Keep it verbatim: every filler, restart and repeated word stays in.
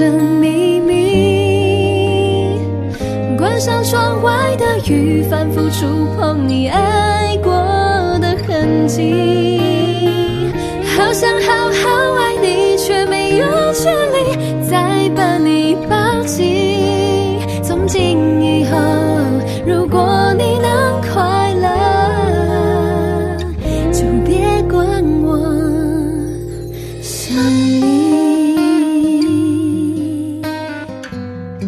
着秘密。关上窗外的雨，反复触碰你爱过的痕迹。